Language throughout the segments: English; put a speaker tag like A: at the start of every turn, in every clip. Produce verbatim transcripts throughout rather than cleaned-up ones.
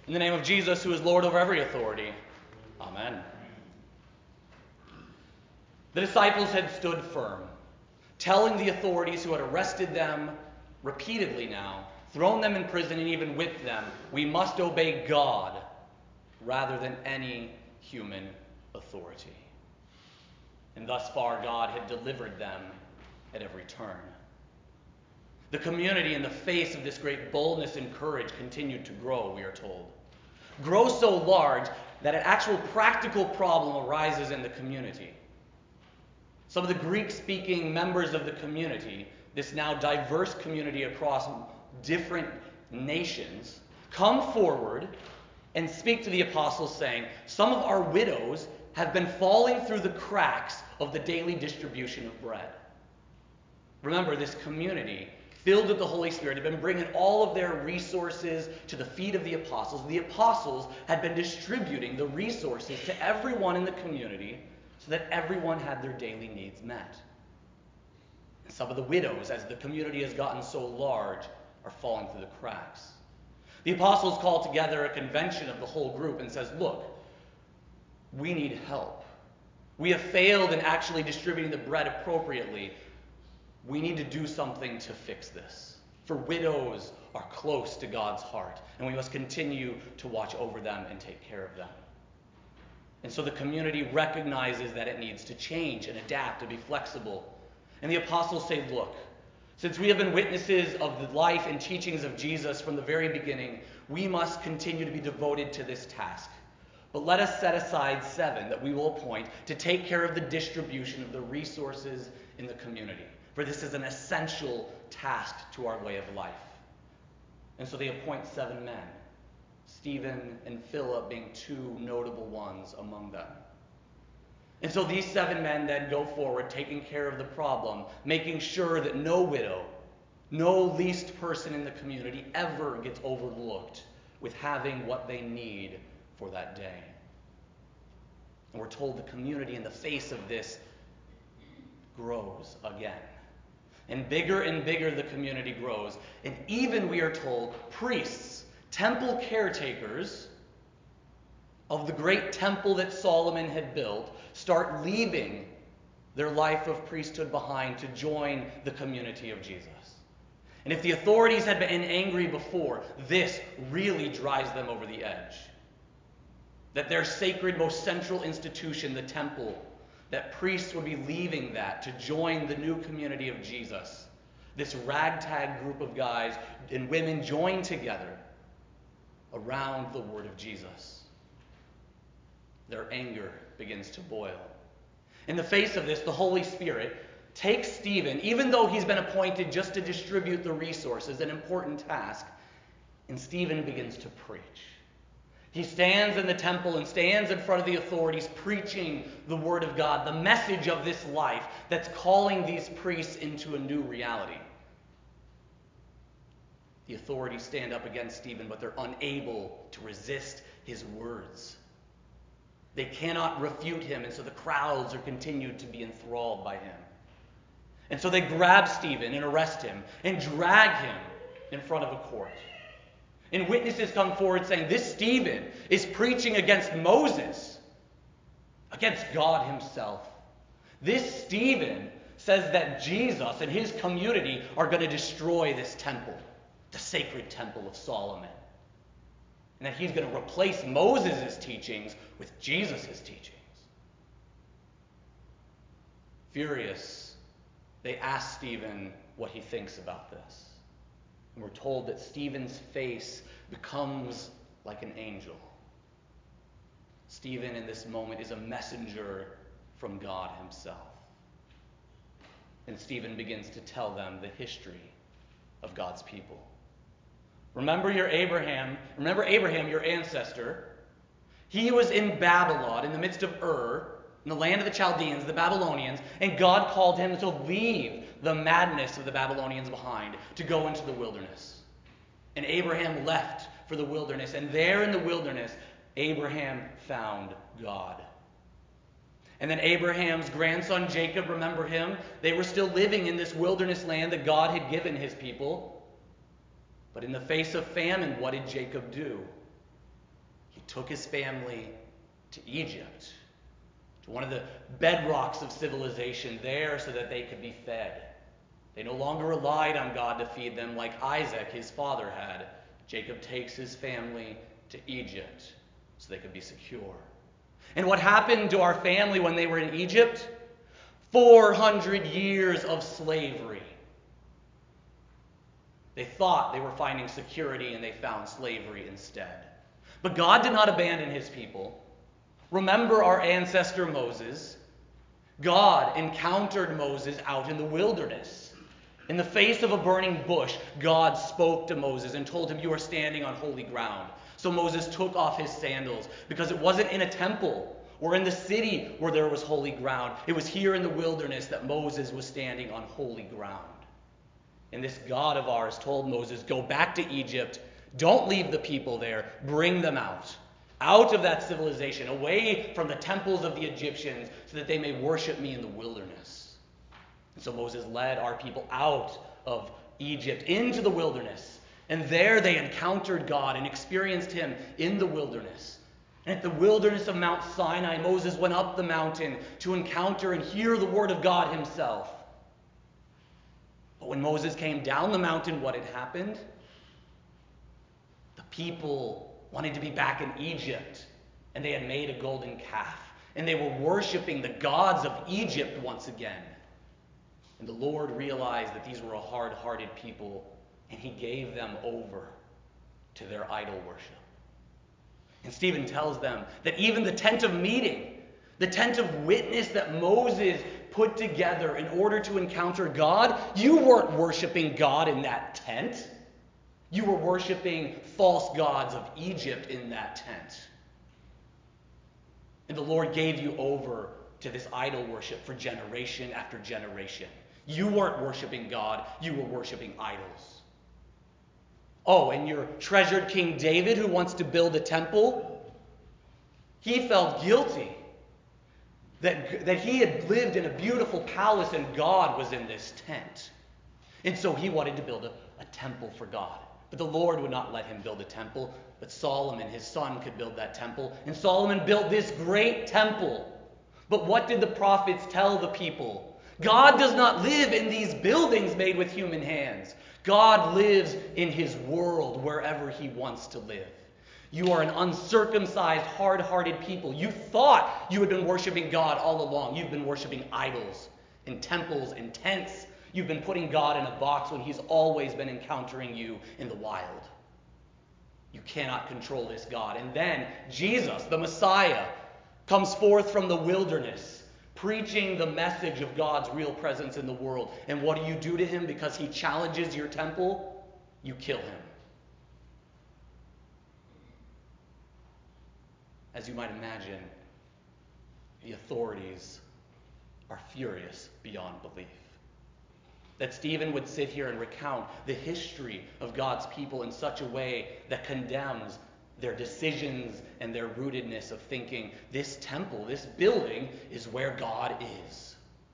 A: In the name of Jesus, who is Lord over every authority. Amen. The disciples had stood firm, telling the authorities who had arrested them repeatedly now, thrown them in prison and even whipped them, we must obey God rather than any human authority. And thus far, God had delivered them at every turn. The community, in the face of this great boldness and courage, continued to grow, we are told. Grow so large that an actual practical problem arises in the community. Some of the Greek-speaking members of the community, this now diverse community across different nations, come forward and speak to the apostles saying, some of our widows have been falling through the cracks of the daily distribution of bread. Remember, this community, filled with the Holy Spirit, had been bringing all of their resources to the feet of the apostles. The apostles had been distributing the resources to everyone in the community so that everyone had their daily needs met. And some of the widows, as the community has gotten so large, are falling through the cracks. The apostles call together a convention of the whole group and says, look, we need help. We have failed in actually distributing the bread appropriately. We need to do something to fix this. For widows are close to God's heart, and we must continue to watch over them and take care of them. And so the community recognizes that it needs to change and adapt, to be flexible. And the apostles say, look, since we have been witnesses of the life and teachings of Jesus from the very beginning, we must continue to be devoted to this task. But let us set aside seven that we will appoint to take care of the distribution of the resources in the community. For this is an essential task to our way of life. And so they appoint seven men, Stephen and Philip being two notable ones among them. And so these seven men then go forward, taking care of the problem, making sure that no widow, no least person in the community ever gets overlooked with having what they need for that day. And we're told the community, in the face of this, grows again. And bigger and bigger the community grows. And even, we are told, priests, temple caretakers of the great temple that Solomon had built, start leaving their life of priesthood behind to join the community of Jesus. And if the authorities had been angry before, this really drives them over the edge. That their sacred, most central institution, the temple, that priests would be leaving that to join the new community of Jesus. This ragtag group of guys and women joined together around the word of Jesus. Their anger begins to boil. In the face of this, the Holy Spirit takes Stephen, even though he's been appointed just to distribute the resources, an important task, and Stephen begins to preach. He stands in the temple and stands in front of the authorities preaching the word of God, the message of this life that's calling these priests into a new reality. The authorities stand up against Stephen, but they're unable to resist his words. They cannot refute him, and so the crowds are continued to be enthralled by him. And so they grab Stephen and arrest him and drag him in front of a court. And witnesses come forward saying, this Stephen is preaching against Moses, against God himself. This Stephen says that Jesus and his community are going to destroy this temple, the sacred temple of Solomon. And that he's going to replace Moses' teachings with Jesus' teachings. Furious, they ask Stephen what he thinks about this. And we're told that Stephen's face becomes like an angel. Stephen, in this moment, is a messenger from God himself. And Stephen begins to tell them the history of God's people. Remember your Abraham, remember Abraham, your ancestor. He was in Babylon, in the midst of Ur, in the land of the Chaldeans, the Babylonians, and God called him to leave the madness of the Babylonians behind, to go into the wilderness. And Abraham left for the wilderness, and there in the wilderness, Abraham found God. And then Abraham's grandson Jacob, remember him? They were still living in this wilderness land that God had given his people. But in the face of famine, what did Jacob do? took his family to Egypt, to one of the bedrocks of civilization there so that they could be fed. They no longer relied on God to feed them like Isaac, his father, had. Jacob takes his family to Egypt so they could be secure. And what happened to our family when they were in Egypt? four hundred years of slavery. They thought they were finding security and they found slavery instead. But God did not abandon his people. Remember our ancestor Moses. God encountered Moses out in the wilderness. In the face of a burning bush, God spoke to Moses and told him, "You are standing on holy ground." So Moses took off his sandals because it wasn't in a temple or in the city where there was holy ground. It was here in the wilderness that Moses was standing on holy ground. And this God of ours told Moses, "Go back to Egypt. Don't leave the people there. Bring them out. Out of that civilization, away from the temples of the Egyptians, so that they may worship me in the wilderness." And so Moses led our people out of Egypt into the wilderness. And there they encountered God and experienced him in the wilderness. And at the wilderness of Mount Sinai, Moses went up the mountain to encounter and hear the word of God himself. But when Moses came down the mountain, what had happened? The people wanted to be back in Egypt, and they had made a golden calf, and they were worshiping the gods of Egypt once again. And the Lord realized that these were a hard-hearted people, and he gave them over to their idol worship. And Stephen tells them that even the tent of meeting, the tent of witness that Moses put together in order to encounter God, you weren't worshiping God in that tent. You were worshiping false gods of Egypt in that tent. And the Lord gave you over to this idol worship for generation after generation. You weren't worshiping God, you were worshiping idols. Oh, and your treasured King David, who wants to build a temple, he felt guilty that, that he had lived in a beautiful palace and God was in this tent. And so he wanted to build a, a temple for God. But the Lord would not let him build a temple, but Solomon, his son, could build that temple. And Solomon built this great temple. But what did the prophets tell the people? God does not live in these buildings made with human hands. God lives in his world wherever he wants to live. You are an uncircumcised, hard-hearted people. You thought you had been worshiping God all along. You've been worshiping idols in temples and tents. You've been putting God in a box when he's always been encountering you in the wild. You cannot control this God. And then Jesus, the Messiah, comes forth from the wilderness, preaching the message of God's real presence in the world. And what do you do to him because he challenges your temple? You kill him. As you might imagine, the authorities are furious beyond belief. That Stephen would sit here and recount the history of God's people in such a way that condemns their decisions and their rootedness of thinking this temple, this building, is where God is.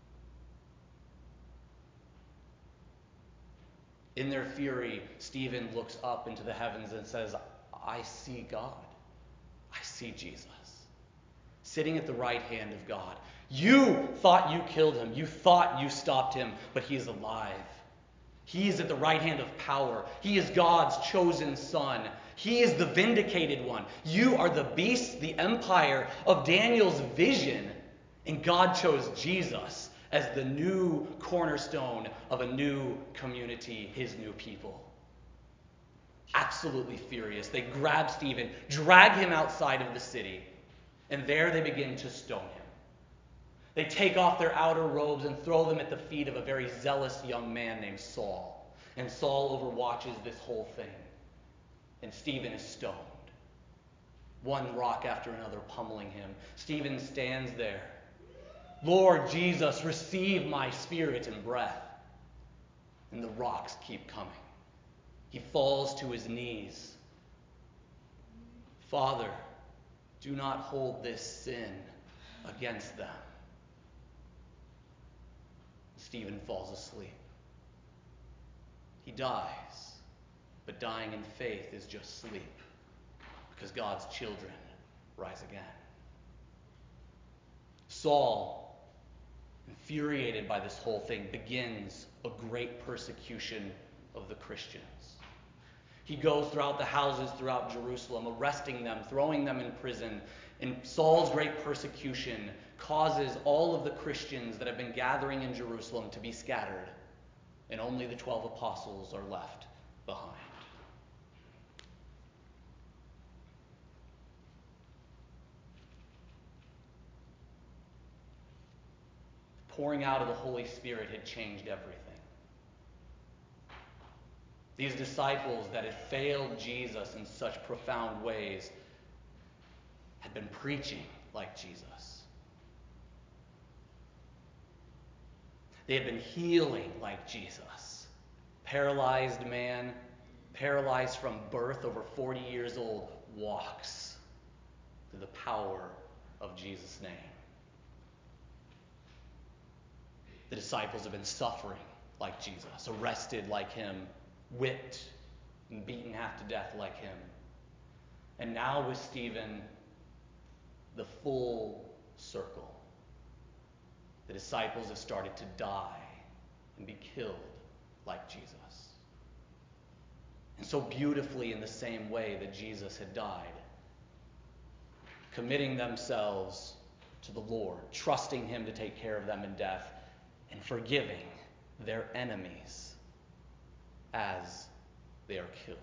A: In their fury, Stephen looks up into the heavens and says, "I see God. I see Jesus, sitting at the right hand of God. You thought you killed him. You thought you stopped him, but he is alive. He is at the right hand of power. He is God's chosen son. He is the vindicated one. You are the beast, the empire of Daniel's vision, and God chose Jesus as the new cornerstone of a new community, his new people." Absolutely furious, they grab Stephen, drag him outside of the city, and there they begin to stone him. They take off their outer robes and throw them at the feet of a very zealous young man named Saul. And Saul overwatches this whole thing. And Stephen is stoned. One rock after another pummeling him. Stephen stands there. "Lord Jesus, receive my spirit and breath." And the rocks keep coming. He falls to his knees. "Father, do not hold this sin against them." Stephen falls asleep. He dies, but dying in faith is just sleep, because God's children rise again. Saul, infuriated by this whole thing, begins a great persecution of the Christians. He goes throughout the houses throughout Jerusalem, arresting them, throwing them in prison. And Saul's great persecution causes all of the Christians that have been gathering in Jerusalem to be scattered, and only the twelve apostles are left behind. The pouring out of the Holy Spirit had changed everything. These disciples that had failed Jesus in such profound ways had been preaching like Jesus. They had been healing like Jesus. Paralyzed man, paralyzed from birth, over forty years old, walks through the power of Jesus' name. The disciples have been suffering like Jesus, arrested like him, whipped and beaten half to death like him. And now with Stephen, the full circle. The disciples have started to die and be killed like Jesus. And so beautifully in the same way that Jesus had died, committing themselves to the Lord, trusting him to take care of them in death, and forgiving their enemies as they are killed.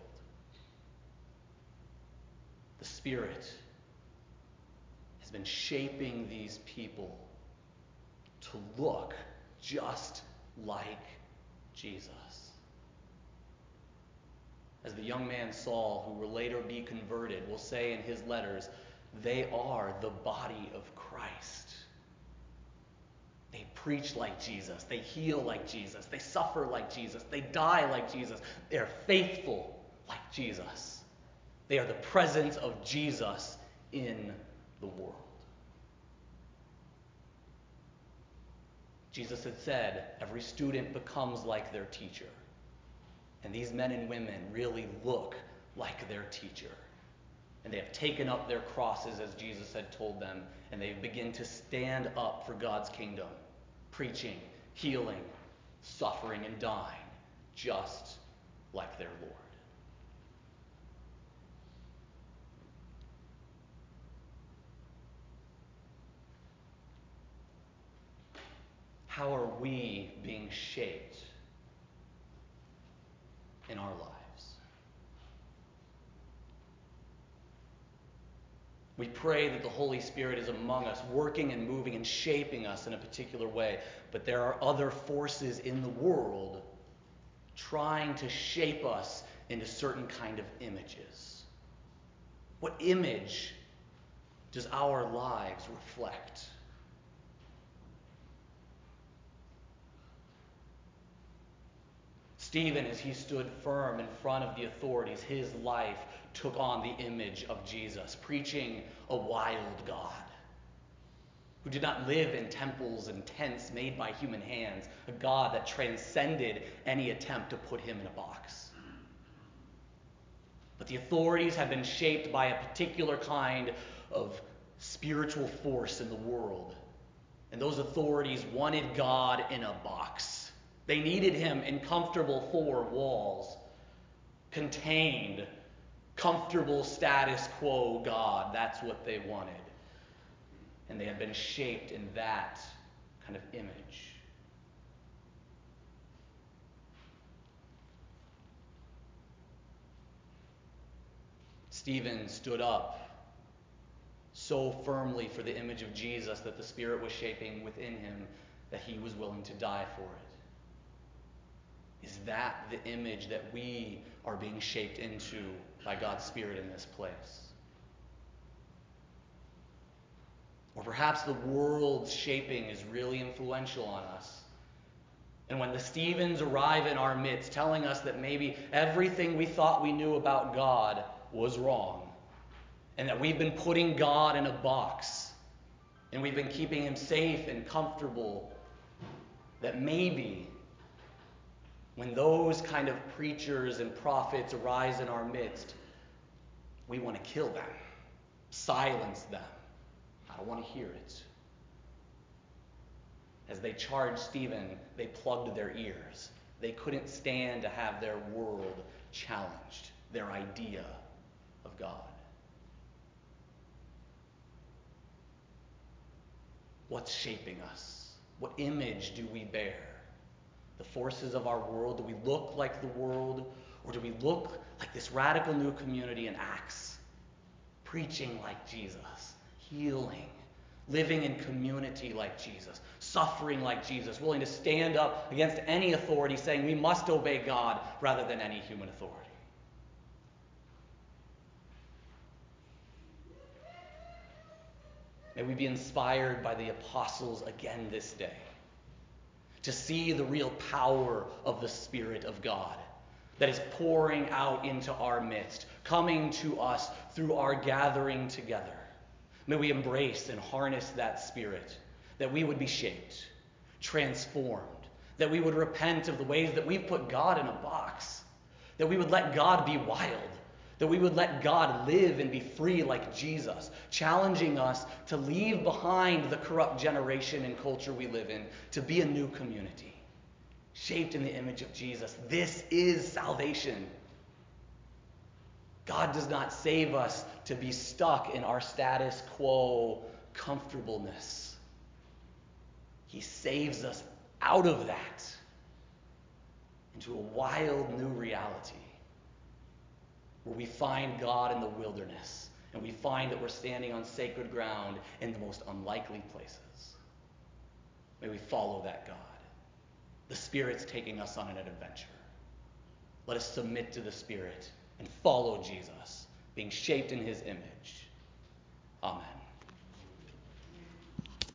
A: The Spirit has been shaping these people to look just like Jesus. As the young man Saul, who will later be converted, will say in his letters, they are the body of Christ. They preach like Jesus. They heal like Jesus. They suffer like Jesus. They die like Jesus. They are faithful like Jesus. They are the presence of Jesus in the world. Jesus had said, every student becomes like their teacher. And these men and women really look like their teacher. And they have taken up their crosses as Jesus had told them, and they begin to stand up for God's kingdom, preaching, healing, suffering, and dying, just like their Lord. How are we being shaped in our lives? We pray that the Holy Spirit is among us, working and moving and shaping us in a particular way. But there are other forces in the world trying to shape us into certain kind of images. What image does our lives reflect? Stephen, as he stood firm in front of the authorities, his life took on the image of Jesus, preaching a wild God who did not live in temples and tents made by human hands, a God that transcended any attempt to put him in a box. But the authorities had been shaped by a particular kind of spiritual force in the world, and those authorities wanted God in a box. They needed him in comfortable four walls, contained, comfortable status quo God. That's what they wanted. And they had been shaped in that kind of image. Stephen stood up so firmly for the image of Jesus that the Spirit was shaping within him that he was willing to die for it. Is that the image that we are being shaped into by God's Spirit in this place? Or perhaps the world's shaping is really influential on us. And when the Stephens arrive in our midst telling us that maybe everything we thought we knew about God was wrong, and that we've been putting God in a box, and we've been keeping him safe and comfortable, that maybe when those kind of preachers and prophets arise in our midst, we want to kill them. Silence them. I don't want to hear it. As they charged Stephen, they plugged their ears. They couldn't stand to have their world challenged, their idea of God. What's shaping us? What image do we bear? The forces of our world? Do we look like the world? Or do we look like this radical new community in Acts? Preaching like Jesus, healing, living in community like Jesus, suffering like Jesus, willing to stand up against any authority, saying we must obey God rather than any human authority. May we be inspired by the apostles again this day to see the real power of the Spirit of God that is pouring out into our midst, coming to us through our gathering together. May we embrace and harness that Spirit, that we would be shaped, transformed, that we would repent of the ways that we've put God in a box, that we would let God be wild, that we would let God live and be free like Jesus, challenging us to leave behind the corrupt generation and culture we live in, to be a new community, shaped in the image of Jesus. This is salvation. God does not save us to be stuck in our status quo comfortableness. He saves us out of that into a wild new reality where we find God in the wilderness and we find that we're standing on sacred ground in the most unlikely places. May we follow that God. The Spirit's taking us on an adventure. Let us submit to the Spirit and follow Jesus, being shaped in his image.